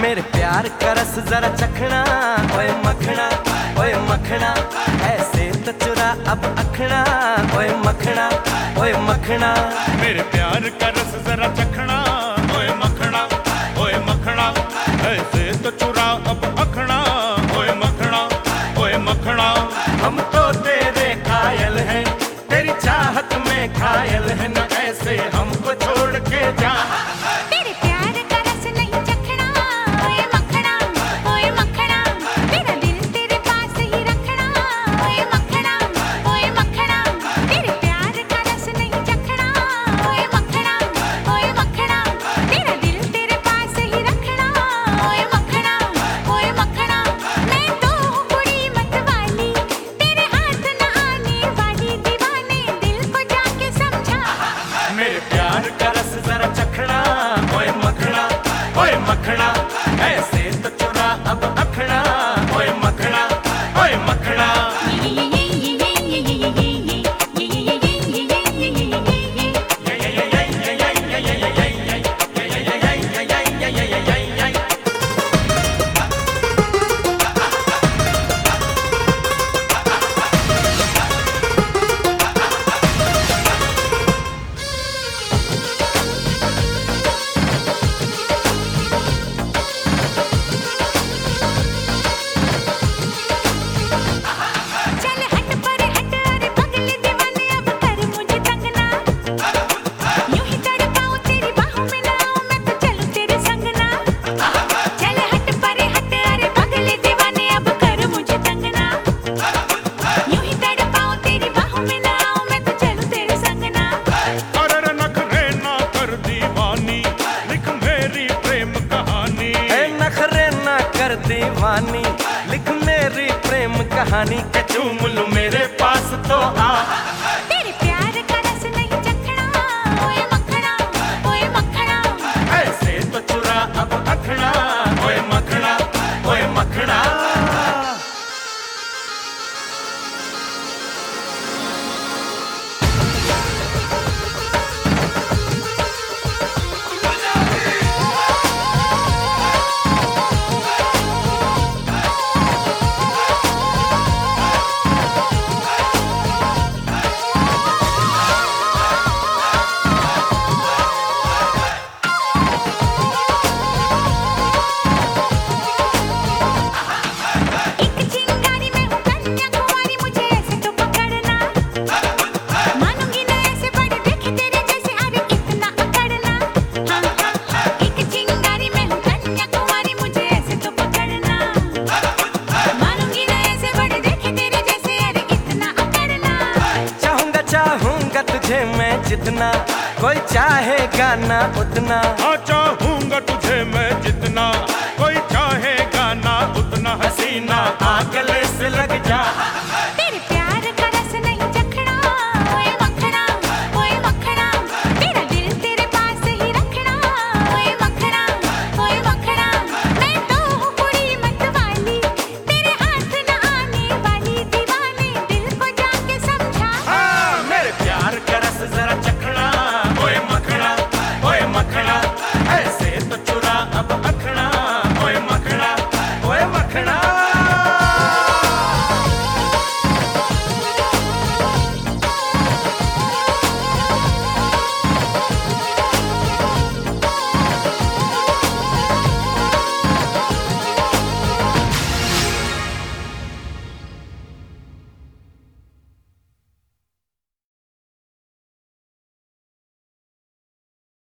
मेरे प्यार का रस जरा चखना, ओए मखना, ओए मखना, ऐसे तो चुरा अब अखना, ओए मखना, ओए मखना। मेरे प्यार का रस जरा चखना, ओए मखना, ओए मखना, ऐसे तो चुरा अब अखना, ओए मखना, ओए मखना। हम तो तेरे कायल हैं, तेरी चाहत में घायल है, न ऐसे हमको छोड़ के जा। तेरे प्यार का रस नहीं चखना, ओए मखना, ओए मखना, मेरा दिल तेरे पास ही रखना, ओए मखना, ओए मखना। तेरे प्यार का रस नहीं चखना, ओए मखना, ओए मखना, मेरा दिल तेरे पास ही रखना, ओए मखना, ओए मखना। मैं तो हूँ कुड़ी मतवाली, तेरे हाथ न आने वाली, दीवाने दिल को जाके समझा। मेरे प्यार का रस जरा चखना, ओए मखना, ओए मखना, ऐसे तो चुरा अब अखना, ओए मखना, ओए मखना। चल हट पर हट, अरे पगले दीवाने अब कर मुझे तंग ना। यूं ही तड़पाऊं तेरी बाहों में ना आऊं मैं तो चलूं तेरे संग ना। चल हट पर हट, अरे पगले दीवाने अब कर मुझे तंग ना। यूं ही तड़पाऊं तेरी बाहों में ना आऊं मैं तो चलूं तेरे संग ना। अरे नखरे ना कर दीवानी, लिख मेरी प्रेम कहानी। ए नखरे ना कर दीवानी, लिख मेरी प्रेम कहानी, के चूम लूं मेरे पास तो आ। तेरे प्यार का रस नहीं चखना, ओए मखना, ओए मखना। ऐसे तो चुरा अब अखना, ओए मखना, ओए मखना। एक चिंगारी में हूँ कन्याकुमारी, मुझे ऐसे तो पकड़ना। मानूंगी ना ऐसे बड़े देखे तेरे जैसे, अरे इतना अकड़ना। हाँ हाँ हाँ, एक चिंगारी में हूँ कन्याकुमारी, मुझे ऐसे तो पकड़ना। मानूंगी ना ऐसे बड़े देखे तेरे जैसे, अरे इतना अकड़ना। चाहूंगा चाहूंगा तुझे मैं जितना, कोई चाहेगा ना उतना। हाँ चाहूंगा तुझे मैं जितना, कोई चाहेगा ना उतना। हसीना आ गले से लग जा।